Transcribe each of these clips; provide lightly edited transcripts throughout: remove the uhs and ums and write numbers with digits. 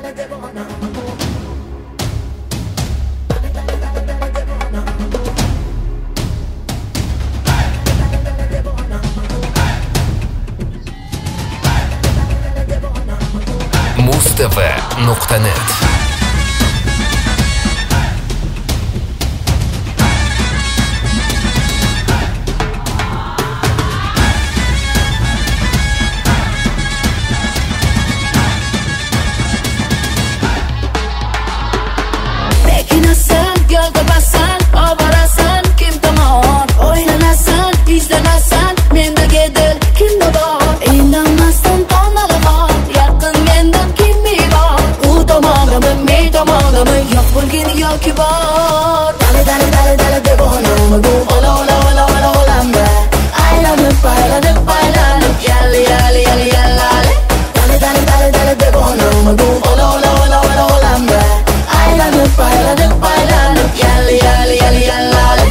mustv.net yoki bor dali devonam bu ola olamda aylanib yallali dali devonam bu ola olamda aylanib yallali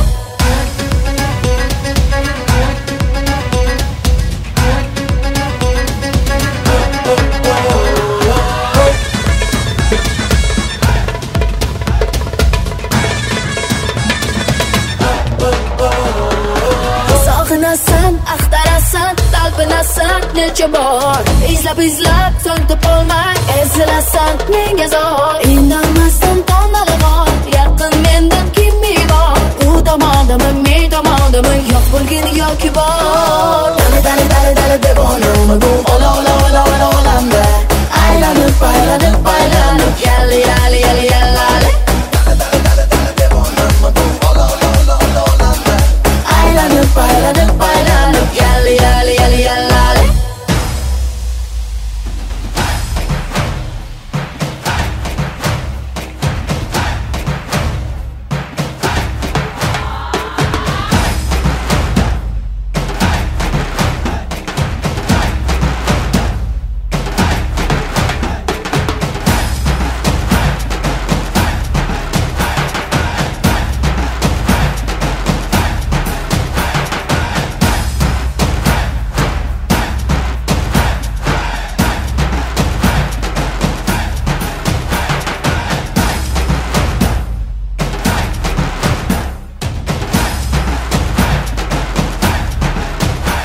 Sog'inasan, axtarasan, talpinasan necha bor izlab so'ng topolmay ezilasan menga zor indamasdan tonalag'on yaqin mendan kimmi bor u tomondami men tomondami yo'q bo'lgin yoki bor dali devonam bu ola olamda aylanib yallali aylanib yallali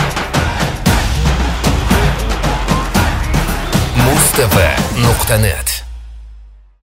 mustv.net